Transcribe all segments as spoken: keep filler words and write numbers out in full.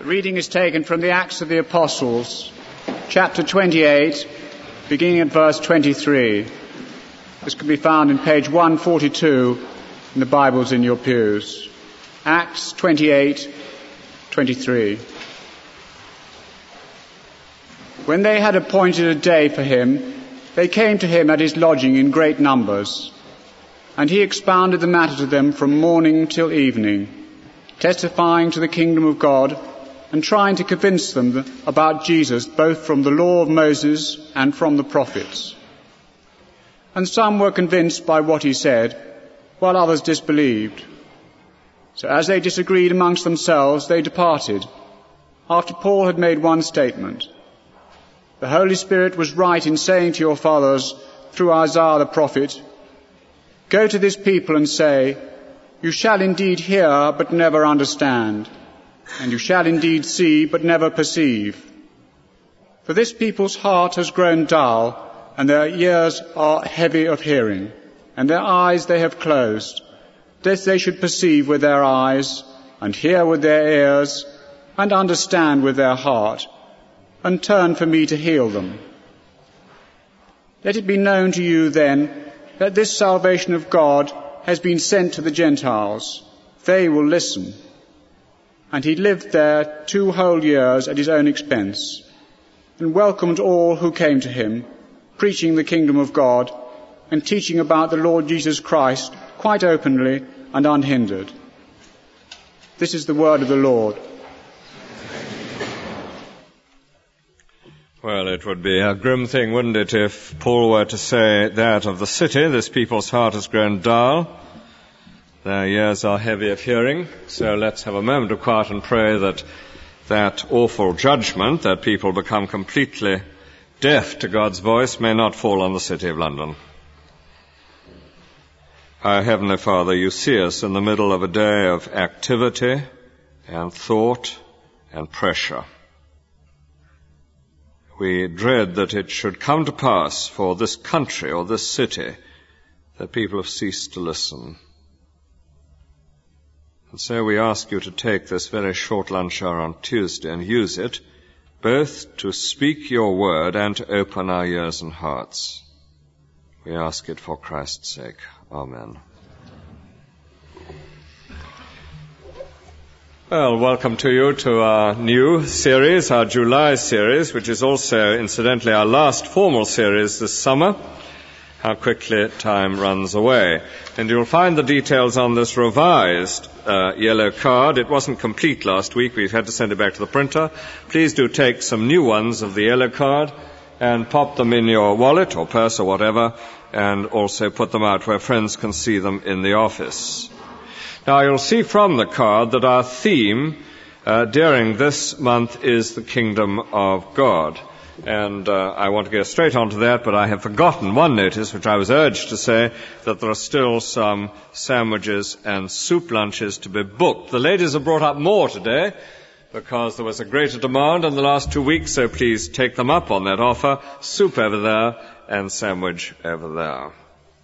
The reading is taken from the Acts of the Apostles, chapter twenty-eight, beginning at verse twenty-three. This can be found in page one forty-two in the Bibles in your pews. Acts twenty-eight, twenty-three. When they had appointed a day for him, they came to him at his lodging in great numbers, and he expounded the matter to them from morning till evening, testifying to the kingdom of God and trying to convince them about Jesus, both from the law of Moses and from the prophets. And some were convinced by what he said, while others disbelieved. So as they disagreed amongst themselves, they departed, after Paul had made one statement. The Holy Spirit was right in saying to your fathers, through Isaiah the prophet, "Go to this people and say, you shall indeed hear, but never understand, and you shall indeed see, but never perceive. For this people's heart has grown dull, and their ears are heavy of hearing, and their eyes they have closed, lest they should perceive with their eyes, and hear with their ears, and understand with their heart, and turn for me to heal them. Let it be known to you then that this salvation of God has been sent to the Gentiles. They will listen." And he lived there two whole years at his own expense, and welcomed all who came to him, preaching the kingdom of God, and teaching about the Lord Jesus Christ quite openly and unhindered. This is the word of the Lord. Well, it would be a grim thing, wouldn't it, if Paul were to say that of the city, this people's heart has grown dull, their ears are heavy of hearing. So let's have a moment of quiet and pray that that awful judgment, that people become completely deaf to God's voice, may not fall on the City of London. Our Heavenly Father, you see us in the middle of a day of activity and thought and pressure. We dread that it should come to pass for this country or this city that people have ceased to listen. And so we ask you to take this very short lunch hour on Tuesday and use it both to speak your word and to open our ears and hearts. We ask it for Christ's sake. Amen. Well, welcome to you to our new series, our July series, which is also, incidentally, our last formal series this summer. How quickly time runs away. And you'll find the details on this revised uh, yellow card. It wasn't complete last week. We've had to send it back to the printer. Please do take some new ones of the yellow card and pop them in your wallet or purse or whatever, and also put them out where friends can see them in the office. Now, you'll see from the card that our theme uh, during this month is the Kingdom of God. And uh, I want to go straight on to that, but I have forgotten one notice, which I was urged to say, that there are still some sandwiches and soup lunches to be booked. The ladies have brought up more today because there was a greater demand in the last two weeks, so please take them up on that offer. Soup over there and sandwich over there.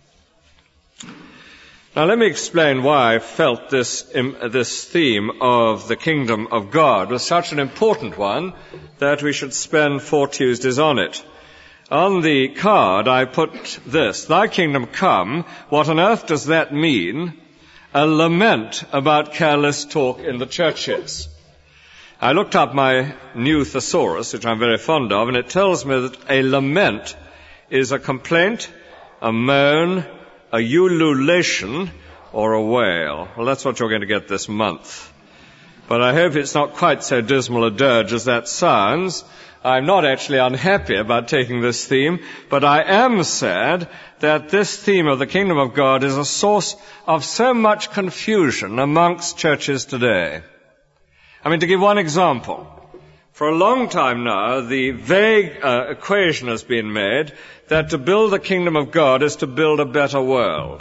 Now, let me explain why I felt this, um, this theme of the Kingdom of God was such an important one that we should spend four Tuesdays on it. On the card, I put this: "Thy kingdom come." What on earth does that mean? A lament about careless talk in the churches. I looked up my new thesaurus, which I'm very fond of, and it tells me that a lament is a complaint, a moan, a ululation, or a wail. Well, that's what you're going to get this month. But I hope it's not quite so dismal a dirge as that sounds. I'm not actually unhappy about taking this theme, but I am sad that this theme of the Kingdom of God is a source of so much confusion amongst churches today. I mean, to give one example, for a long time now, the vague uh, equation has been made that to build the kingdom of God is to build a better world.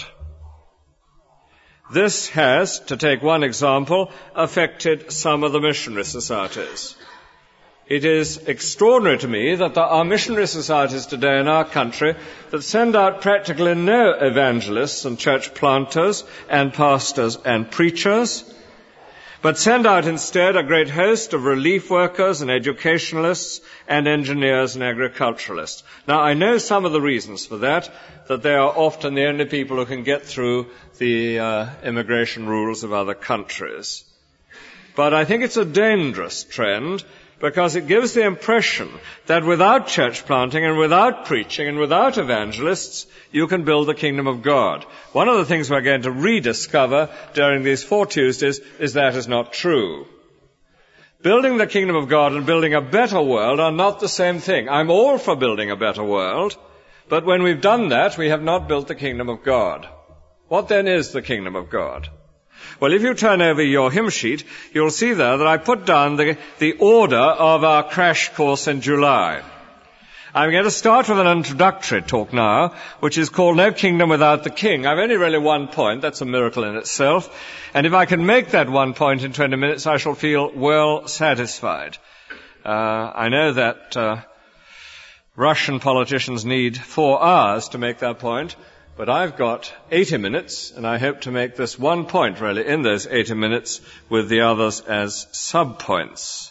This has, to take one example, affected some of the missionary societies. It is extraordinary to me that there are missionary societies today in our country that send out practically no evangelists and church planters and pastors and preachers, but send out instead a great host of relief workers and educationalists and engineers and agriculturalists. Now, I know some of the reasons for that, that they are often the only people who can get through the uh, immigration rules of other countries. But I think it's a dangerous trend, because it gives the impression that without church planting and without preaching and without evangelists, you can build the kingdom of God. One of the things we're going to rediscover during these four Tuesdays is that is not true. Building the kingdom of God and building a better world are not the same thing. I'm all for building a better world, but when we've done that, we have not built the kingdom of God. What then is the kingdom of God? Well, if you turn over your hymn sheet, you'll see there that I put down the, the order of our crash course in July. I'm going to start with an introductory talk now, which is called No Kingdom Without the King. I've only really one point. That's a miracle in itself. And if I can make that one point in twenty minutes, I shall feel well satisfied. Uh, I know that uh, Russian politicians need four hours to make that point. But I've got eighty minutes, and I hope to make this one point, really, in those eighty minutes, with the others as sub-points.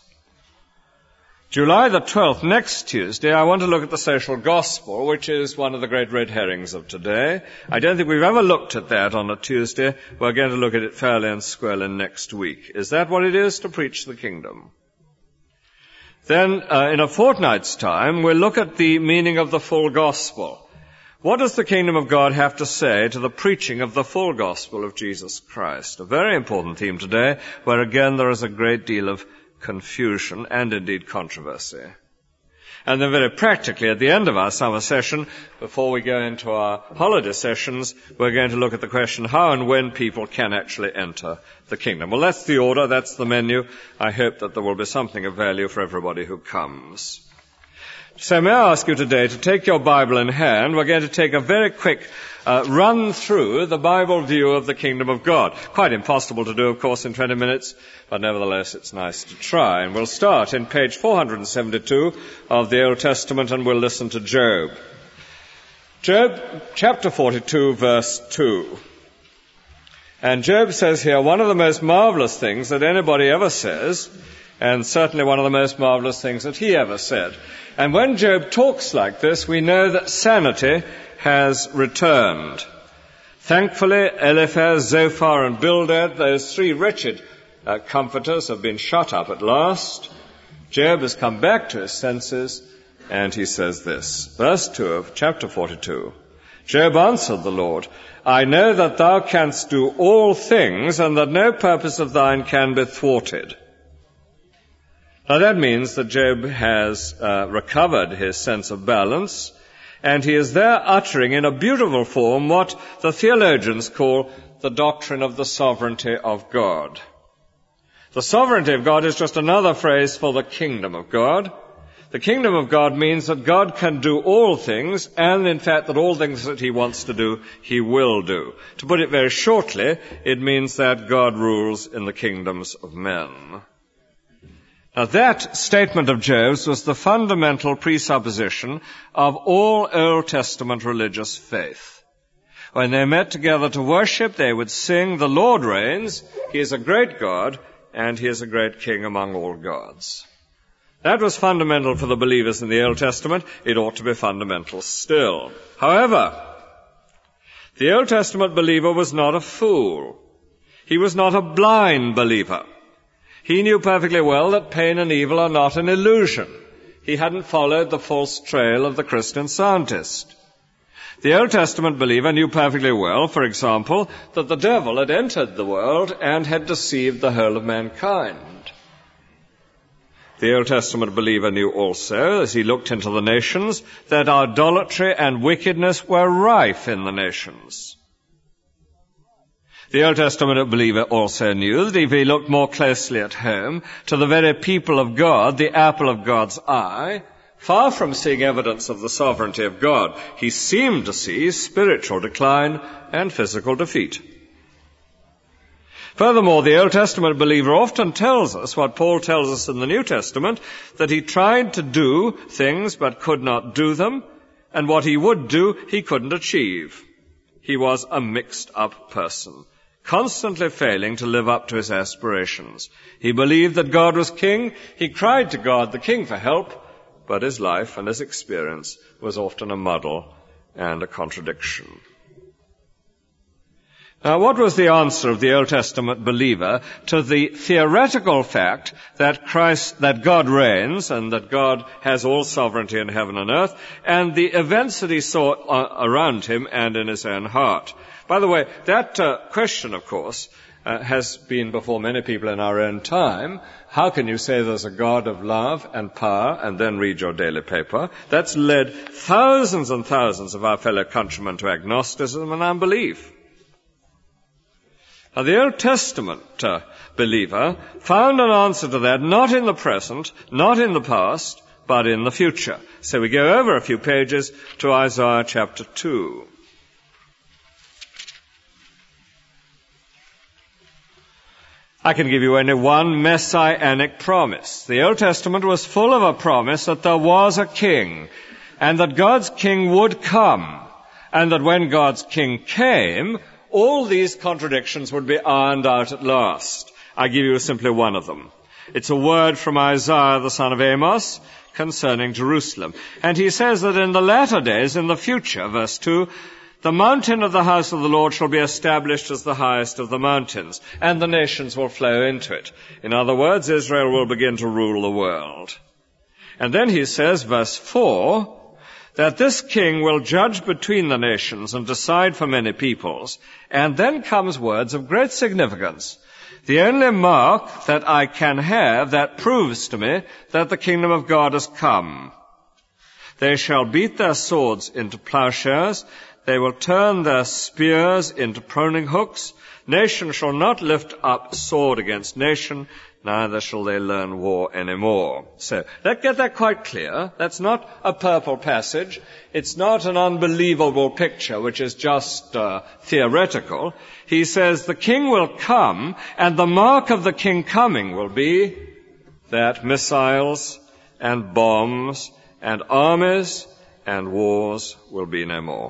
July the twelfth, next Tuesday, I want to look at the social gospel, which is one of the great red herrings of today. I don't think we've ever looked at that on a Tuesday. We're going to look at it fairly and squarely next week. Is that what it is to preach the kingdom? Then, uh, in a fortnight's time, we'll look at the meaning of the full gospel. What does the kingdom of God have to say to the preaching of the full gospel of Jesus Christ? A very important theme today, where again there is a great deal of confusion and indeed controversy. And then very practically at the end of our summer session, before we go into our holiday sessions, we're going to look at the question how and when people can actually enter the kingdom. Well, that's the order, that's the menu. I hope that there will be something of value for everybody who comes. So may I ask you today to take your Bible in hand. We're going to take a very quick uh, run through the Bible view of the kingdom of God. Quite impossible to do, of course, in twenty minutes, but nevertheless it's nice to try. And we'll start in page four hundred seventy-two of the Old Testament, and we'll listen to Job. Job chapter forty-two, verse two. And Job says here one of the most marvelous things that anybody ever says, and certainly one of the most marvelous things that he ever said. And when Job talks like this, we know that sanity has returned. Thankfully, Eliphaz, Zophar, and Bildad, those three wretched uh, comforters, have been shut up at last. Job has come back to his senses, and he says this, verse two of chapter forty-two. Job answered the Lord, I know that thou canst do all things, and that no purpose of thine can be thwarted. Now that means that Job has uh, recovered his sense of balance, and he is there uttering in a beautiful form what the theologians call the doctrine of the sovereignty of God. The sovereignty of God is just another phrase for the kingdom of God. The kingdom of God means that God can do all things, and in fact that all things that he wants to do, he will do. To put it very shortly, it means that God rules in the kingdoms of men. Now that statement of Job's was the fundamental presupposition of all Old Testament religious faith. When they met together to worship, they would sing, the Lord reigns, he is a great God, and he is a great king among all gods. That was fundamental for the believers in the Old Testament. It ought to be fundamental still. However, the Old Testament believer was not a fool. He was not a blind believer. He knew perfectly well that pain and evil are not an illusion. He hadn't followed the false trail of the Christian scientist. The Old Testament believer knew perfectly well, for example, that the devil had entered the world and had deceived the whole of mankind. The Old Testament believer knew also, as he looked into the nations, that idolatry and wickedness were rife in the nations. The Old Testament believer also knew that if he looked more closely at home, to the very people of God, the apple of God's eye, far from seeing evidence of the sovereignty of God, he seemed to see spiritual decline and physical defeat. Furthermore, the Old Testament believer often tells us what Paul tells us in the New Testament, that he tried to do things but could not do them, and what he would do, he couldn't achieve. He was a mixed-up person. constantly failing to live up to his aspirations. He believed that God was king. He cried to God, the king, for help, but his life and his experience was often a muddle and a contradiction. Now, what was the answer of the Old Testament believer to the theoretical fact that Christ, that God reigns and that God has all sovereignty in heaven and earth, and the events that he saw uh, around him and in his own heart? By the way, that uh, question, of course, uh, has been before many people in our own time. How can you say there's a God of love and power and then read your daily paper? That's led thousands and thousands of our fellow countrymen to agnosticism and unbelief. Now, the Old Testament uh, believer found an answer to that, not in the present, not in the past, but in the future. So we go over a few pages to Isaiah chapter two. I can give you only one messianic promise. The Old Testament was full of a promise that there was a king, and that God's king would come, and that when God's king came, all these contradictions would be ironed out at last. I give you simply one of them. It's a word from Isaiah, the son of Amos, concerning Jerusalem. And he says that in the latter days, in the future, verse two, the mountain of the house of the Lord shall be established as the highest of the mountains, and the nations will flow into it. In other words, Israel will begin to rule the world. And then he says, verse four, that this king will judge between the nations and decide for many peoples. And then comes words of great significance. The only mark that I can have that proves to me that the kingdom of God has come. They shall beat their swords into plowshares. They will turn their spears into pruning hooks. Nation shall not lift up sword against nation, neither shall they learn war anymore. So, let's get that quite clear. That's not a purple passage. It's not an unbelievable picture, which is just uh, theoretical. He says the king will come, and the mark of the king coming will be that missiles and bombs and armies and wars will be no more.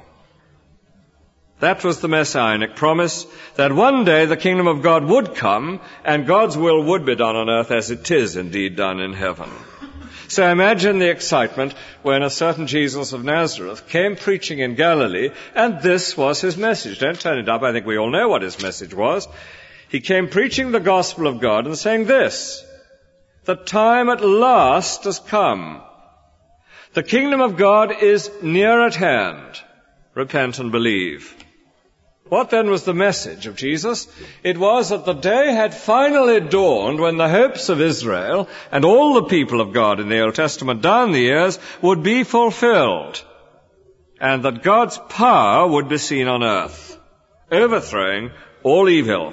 That was the messianic promise, that one day the kingdom of God would come and God's will would be done on earth as it is indeed done in heaven. So imagine the excitement when a certain Jesus of Nazareth came preaching in Galilee, and this was his message. Don't turn it up, I think we all know what his message was. He came preaching the gospel of God and saying this: the time at last has come. The kingdom of God is near at hand. Repent and believe. What then was the message of Jesus? It was that the day had finally dawned when the hopes of Israel and all the people of God in the Old Testament down the years would be fulfilled, and that God's power would be seen on earth, overthrowing all evil.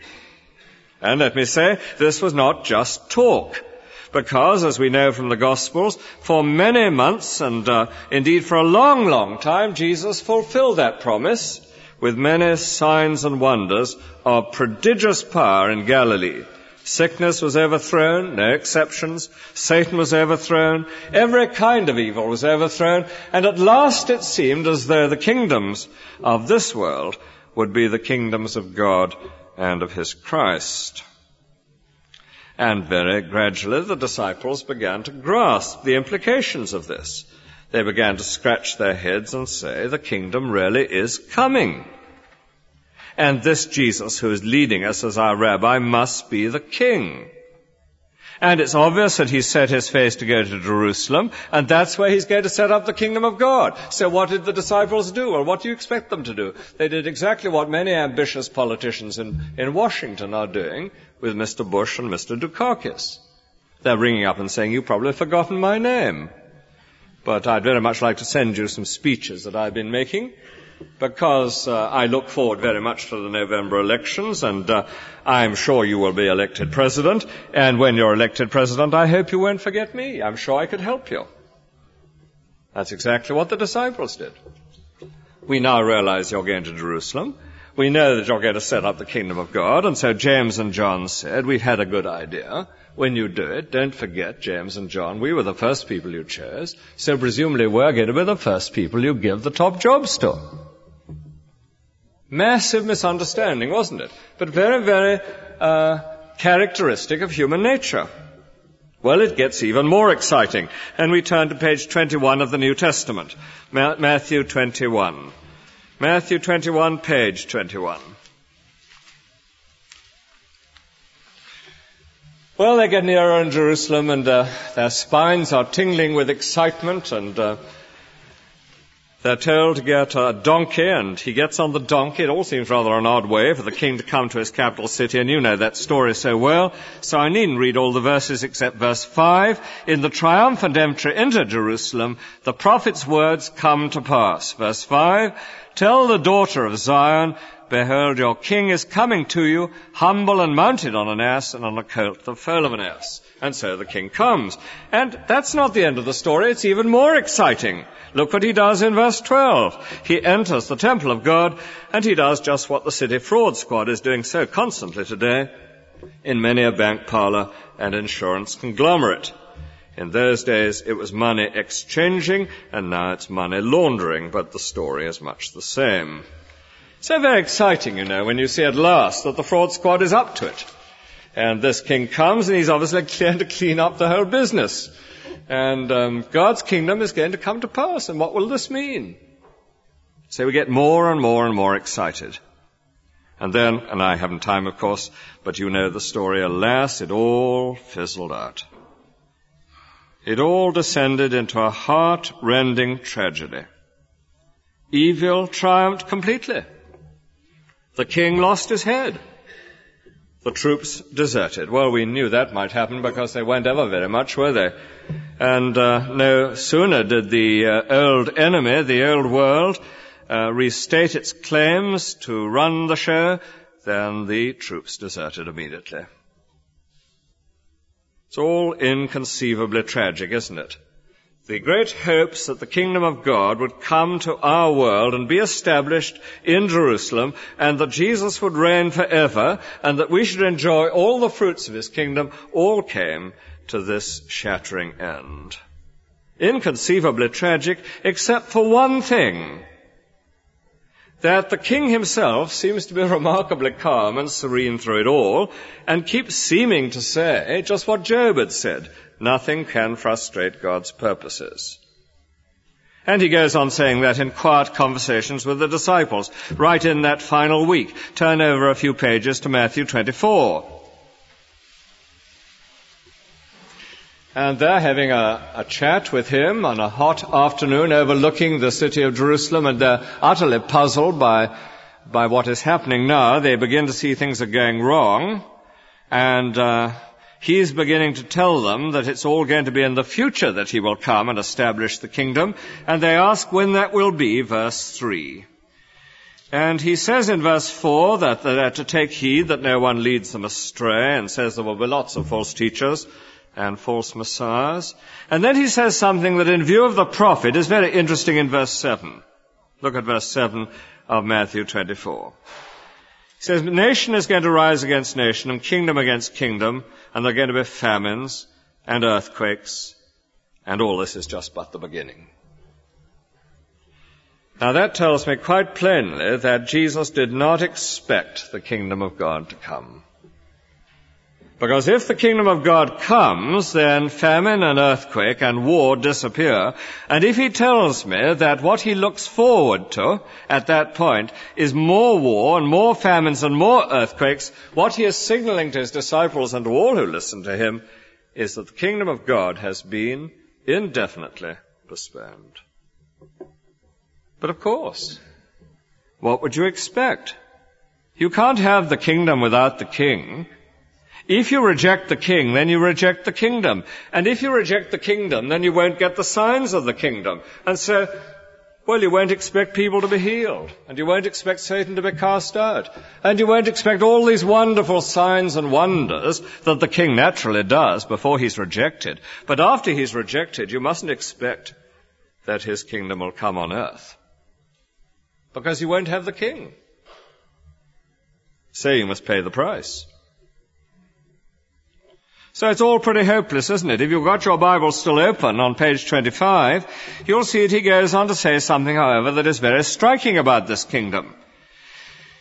And let me say, this was not just talk, because, as we know from the Gospels, for many months and uh, indeed for a long, long time, Jesus fulfilled that promise with many signs and wonders of prodigious power in Galilee. Sickness was overthrown, no exceptions. Satan was overthrown. Every kind of evil was overthrown. And at last it seemed as though the kingdoms of this world would be the kingdoms of God and of his Christ. And very gradually the disciples began to grasp the implications of this. They began to scratch their heads and say, the kingdom really is coming. And this Jesus who is leading us as our rabbi must be the king. And it's obvious that he's set his face to go to Jerusalem, and that's where he's going to set up the kingdom of God. So what did the disciples do? Well, what do you expect them to do? They did exactly what many ambitious politicians in, in Washington are doing with Mister Bush and Mister Dukakis. They're ringing up and saying, you've probably forgotten my name. But I'd very much like to send you some speeches that I've been making, because uh, I look forward very much to the November elections, and uh, I'm sure you will be elected president. And when you're elected president, I hope you won't forget me. I'm sure I could help you. That's exactly what the disciples did. We now realize you're going to Jerusalem. We know that you're going to set up the kingdom of God. And so James and John said, we've had a good idea. When you do it, don't forget, James and John, we were the first people you chose. So presumably we're going to be the first people you give the top jobs to. Massive misunderstanding, wasn't it? But very, very uh, characteristic of human nature. Well, it gets even more exciting. And we turn to page twenty-one of the New Testament. Ma- Matthew twenty-one. Matthew twenty-one, page twenty-one. Well, they get nearer in Jerusalem, and uh, their spines are tingling with excitement, and uh, they're told to get a donkey, and he gets on the donkey. It all seems rather an odd way for the king to come to his capital city, and you know that story so well, so I needn't read all the verses except verse five. In the triumphant entry into Jerusalem, the prophet's words come to pass. Verse five, tell the daughter of Zion, behold, your king is coming to you, humble and mounted on an ass and on a colt, the foal of an ass. And so the king comes. And that's not the end of the story. It's even more exciting. Look what he does in verse twelve. He enters the temple of God, and he does just what the city fraud squad is doing so constantly today in many a bank parlor and insurance conglomerate. In those days, it was money exchanging, and now it's money laundering, but the story is much the same. So very exciting, you know, when you see at last that the fraud squad is up to it. And this king comes, and he's obviously going to clean up the whole business. And um, God's kingdom is going to come to pass. And what will this mean? So we get more and more and more excited. And then, and I haven't time, of course, but you know the story, alas, it all fizzled out. It all descended into a heart-rending tragedy. Evil triumphed completely. The king lost his head. The troops deserted. Well, we knew that might happen because they weren't ever very much, were they? And uh, no sooner did the uh, old enemy, the old world, uh, restate its claims to run the show than the troops deserted immediately. It's all inconceivably tragic, isn't it? The great hopes that the kingdom of God would come to our world and be established in Jerusalem, and that Jesus would reign forever, and that we should enjoy all the fruits of his kingdom, all came to this shattering end. Inconceivably tragic, except for one thing, that the king himself seems to be remarkably calm and serene through it all, and keeps seeming to say just what Job had said: nothing can frustrate God's purposes. And he goes on saying that in quiet conversations with the disciples, right in that final week. Turn over a few pages to Matthew twenty-four. And they're having a, a chat with him on a hot afternoon overlooking the city of Jerusalem, and they're utterly puzzled by, by what is happening now. They begin to see things are going wrong, and uh, he's beginning to tell them that it's all going to be in the future that he will come and establish the kingdom, and they ask when that will be, verse three. And he says in verse four that they're to take heed that no one leads them astray, and says there will be lots of false teachers and false messiahs. And then he says something that in view of the prophet is very interesting in verse seven. Look at verse seven of Matthew twenty-four. He says, nation is going to rise against nation and kingdom against kingdom, and there are going to be famines and earthquakes, and all this is just but the beginning. Now that tells me quite plainly that Jesus did not expect the kingdom of God to come. Because if the kingdom of God comes, then famine and earthquake and war disappear. And if he tells me that what he looks forward to at that point is more war and more famines and more earthquakes, what he is signaling to his disciples and to all who listen to him is that the kingdom of God has been indefinitely postponed. But of course, what would you expect? You can't have the kingdom without the king. If you reject the king, then you reject the kingdom. And if you reject the kingdom, then you won't get the signs of the kingdom. And so, well, you won't expect people to be healed. And you won't expect Satan to be cast out. And you won't expect all these wonderful signs and wonders that the king naturally does before he's rejected. But after he's rejected, you mustn't expect that his kingdom will come on earth, because you won't have the king. So you must pay the price. So it's all pretty hopeless, isn't it? If you've got your Bible still open on page twenty-five, you'll see that he goes on to say something, however, that is very striking about this kingdom.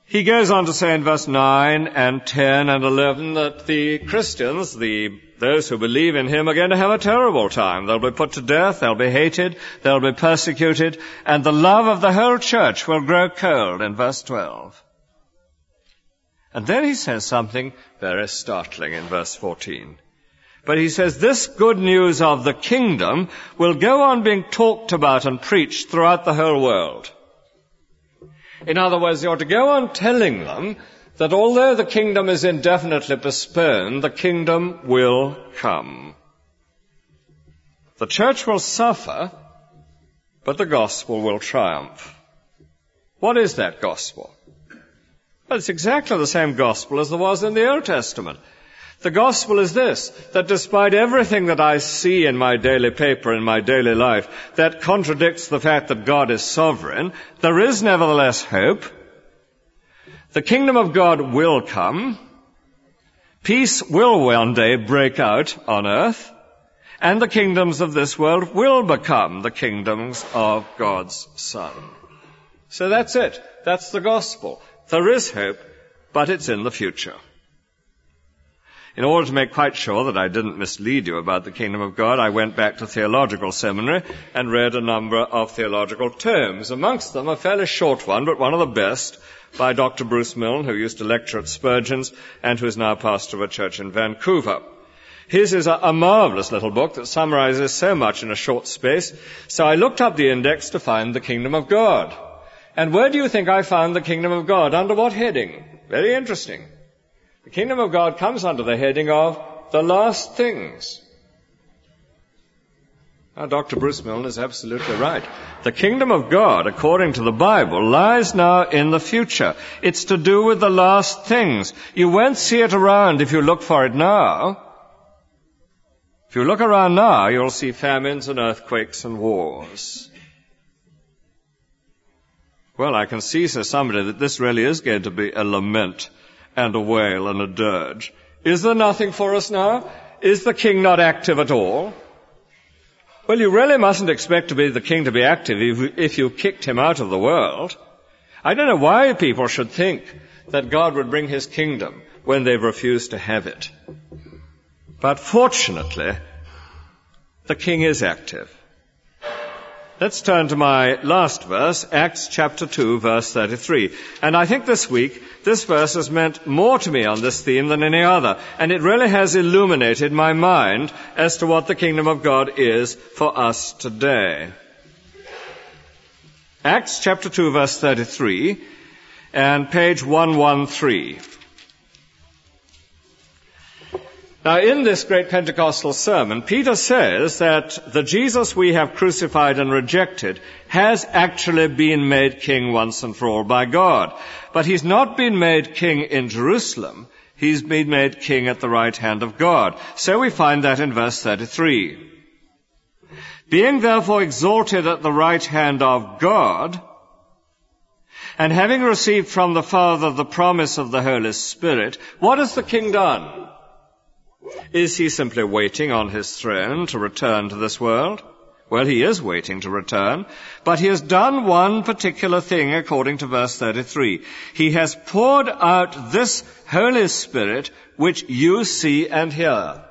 He goes on to say in verse nine and ten and eleven that the Christians, the those who believe in him, are going to have a terrible time. They'll be put to death, they'll be hated, they'll be persecuted, and the love of the whole church will grow cold in verse twelve. And then he says something very startling in verse fourteen. But he says, this good news of the kingdom will go on being talked about and preached throughout the whole world. In other words, you're to go on telling them that although the kingdom is indefinitely postponed, the kingdom will come. The church will suffer, but the gospel will triumph. What is that gospel? Well, it's exactly the same gospel as there was in the Old Testament. The gospel is this, that despite everything that I see in my daily paper, in my daily life, that contradicts the fact that God is sovereign, there is nevertheless hope. The kingdom of God will come. Peace will one day break out on earth. And the kingdoms of this world will become the kingdoms of God's Son. So that's it. That's the gospel. There is hope, but it's in the future. In order to make quite sure that I didn't mislead you about the kingdom of God, I went back to theological seminary and read a number of theological tomes. Amongst them, a fairly short one, but one of the best, by Doctor Bruce Milne, who used to lecture at Spurgeon's and who is now pastor of a church in Vancouver. His is a, a marvelous little book that summarizes so much in a short space. So I looked up the index to find the kingdom of God. And where do you think I found the kingdom of God? Under what heading? Very interesting. The kingdom of God comes under the heading of the last things. Now, Doctor Bruce Milne is absolutely right. The kingdom of God, according to the Bible, lies now in the future. It's to do with the last things. You won't see it around if you look for it now. If you look around now, you'll see famines and earthquakes and wars. Well, I can see, says somebody, that this really is going to be a lament and a wail and a dirge. Is there nothing for us now? Is the king not active at all? Well, you really mustn't expect to be the king to be active if, if you kicked him out of the world. I don't know why people should think that God would bring his kingdom when they've refused to have it. But fortunately, the king is active. Let's turn to my last verse, Acts chapter two, verse thirty-three. And I think this week, this verse has meant more to me on this theme than any other. And it really has illuminated my mind as to what the kingdom of God is for us today. Acts chapter two, verse thirty-three, and page one thirteen. Now, in this great Pentecostal sermon, Peter says that the Jesus we have crucified and rejected has actually been made king once and for all by God. But he's not been made king in Jerusalem. He's been made king at the right hand of God. So we find that in verse thirty-three. Being therefore exalted at the right hand of God, and having received from the Father the promise of the Holy Spirit, what has the king done? Is he simply waiting on his throne to return to this world? Well, he is waiting to return, but he has done one particular thing according to verse thirty-three. He has poured out this Holy Spirit which you see and hear.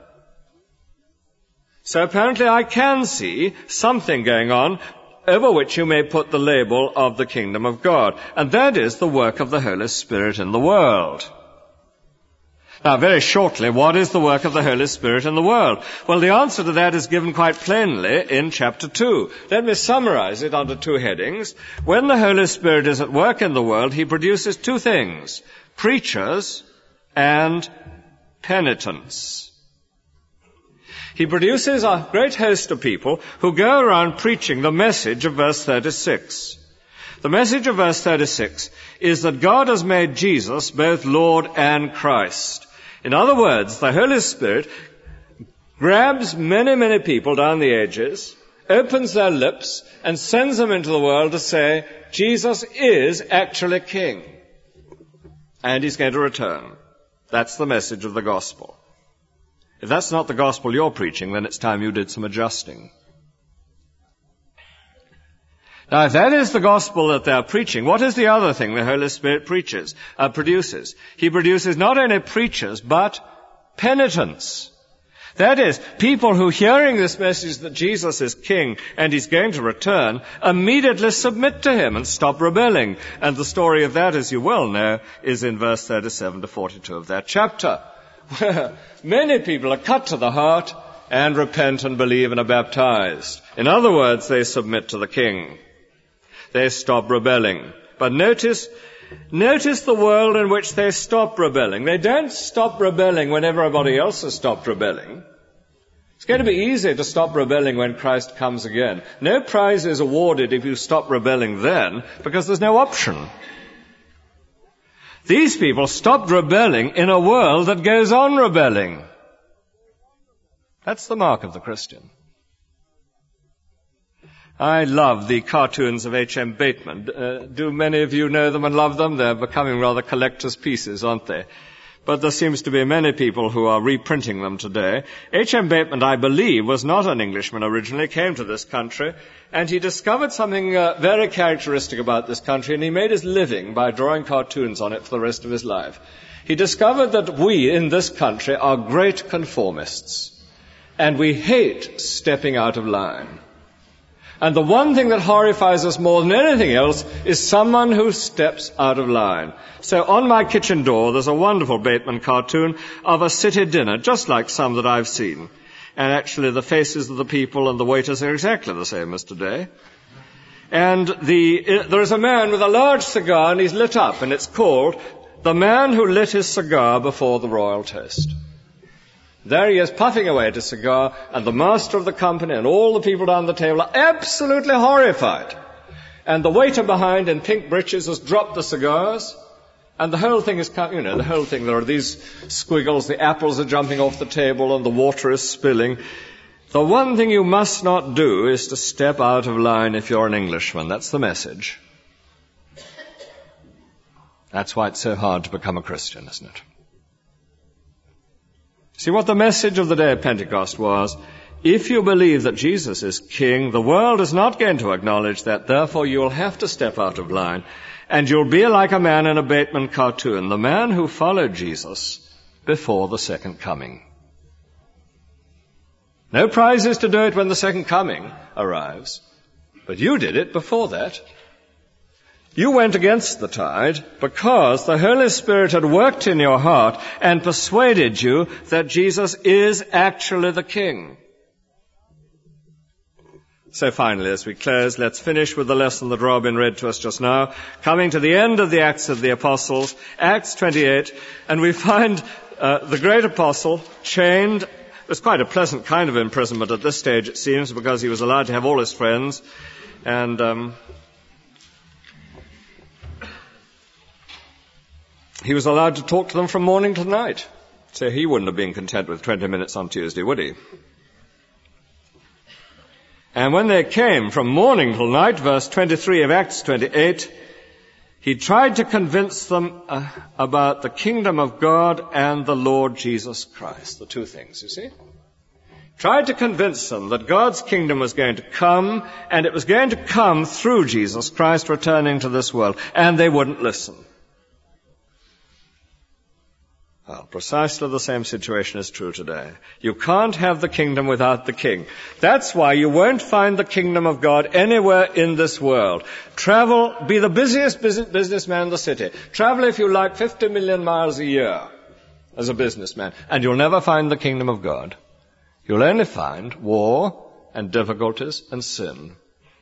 So apparently I can see something going on over which you may put the label of the kingdom of God, and that is the work of the Holy Spirit in the world. Now, very shortly, what is the work of the Holy Spirit in the world? Well, the answer to that is given quite plainly in chapter two. Let me summarize it under two headings. When the Holy Spirit is at work in the world, he produces two things: preachers and penitents. He produces a great host of people who go around preaching the message of verse thirty-six. The message of verse thirty-six is that God has made Jesus both Lord and Christ. In other words, the Holy Spirit grabs many, many people down the ages, opens their lips, and sends them into the world to say, Jesus is actually King. And he's going to return. That's the message of the gospel. If that's not the gospel you're preaching, then it's time you did some adjusting. Now, if that is the gospel that they're preaching, what is the other thing the Holy Spirit preaches, uh, produces? He produces not only preachers, but penitents. That is, people who, hearing this message that Jesus is king and he's going to return, immediately submit to him and stop rebelling. And the story of that, as you well know, is in verse thirty-seven to forty-two of that chapter, where many people are cut to the heart and repent and believe and are baptized. In other words, they submit to the king. They stop rebelling. But notice, notice the world in which they stop rebelling. They don't stop rebelling when everybody else has stopped rebelling. It's going to be easy to stop rebelling when Christ comes again. No prize is awarded if you stop rebelling then, because there's no option. These people stopped rebelling in a world that goes on rebelling. That's the mark of the Christian. I love the cartoons of H M Bateman. Uh, do many of you know them and love them? They're becoming rather collector's pieces, aren't they? But there seems to be many people who are reprinting them today. H M Bateman, I believe, was not an Englishman originally, came to this country, and he discovered something uh, very characteristic about this country, and he made his living by drawing cartoons on it for the rest of his life. He discovered that we in this country are great conformists, and we hate stepping out of line. And the one thing that horrifies us more than anything else is someone who steps out of line. So on my kitchen door, there's a wonderful Bateman cartoon of a city dinner, just like some that I've seen. And actually the faces of the people and the waiters are exactly the same as today. And the, there is a man with a large cigar, and he's lit up, and it's called The Man Who Lit His Cigar Before the Royal Toast. There he is, puffing away at his cigar, and the master of the company and all the people down the table are absolutely horrified. And the waiter behind in pink breeches has dropped the cigars, and the whole thing is, you know, the whole thing, there are these squiggles, the apples are jumping off the table, and the water is spilling. The one thing you must not do is to step out of line if you're an Englishman. That's the message. That's why it's so hard to become a Christian, isn't it? See, what the message of the day of Pentecost was, if you believe that Jesus is king, the world is not going to acknowledge that. Therefore, you'll have to step out of line. And you'll be like a man in a Bateman cartoon, the man who followed Jesus before the second coming. No prize is to do it when the second coming arrives. But you did it before that. You went against the tide because the Holy Spirit had worked in your heart and persuaded you that Jesus is actually the King. So finally, as we close, let's finish with the lesson that Robin read to us just now, coming to the end of the Acts of the Apostles, Acts twenty-eight, and we find uh, the great apostle chained. It was quite a pleasant kind of imprisonment at this stage, it seems, because he was allowed to have all his friends, and um, he was allowed to talk to them from morning to night. So he wouldn't have been content with twenty minutes on Tuesday, would he? And when they came from morning till night, verse twenty-three of Acts twenty-eight, he tried to convince them uh, about the kingdom of God and the Lord Jesus Christ. The two things, you see. Tried to convince them that God's kingdom was going to come, and it was going to come through Jesus Christ returning to this world. And they wouldn't listen. Well, precisely the same situation is true today. You can't have the kingdom without the king. That's why you won't find the kingdom of God anywhere in this world. Travel, be the busiest businessman in the city. Travel, if you like, fifty million miles a year as a businessman, and you'll never find the kingdom of God. You'll only find war and difficulties and sin.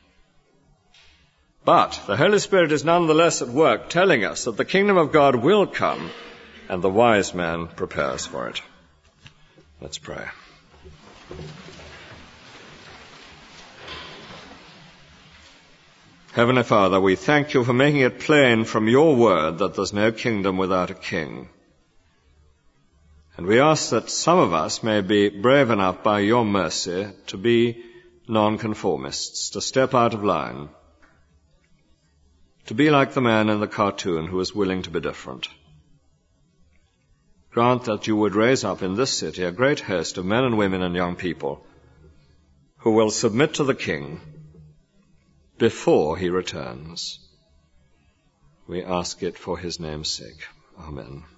But the Holy Spirit is nonetheless at work telling us that the kingdom of God will come, and the wise man prepares for it. Let's pray. Heavenly Father, we thank you for making it plain from your word that there's no kingdom without a king. And we ask that some of us may be brave enough by your mercy to be nonconformists, to step out of line, to be like the man in the cartoon who is willing to be different. Grant that you would raise up in this city a great host of men and women and young people who will submit to the King, before he returns. We ask it for his name's sake. Amen.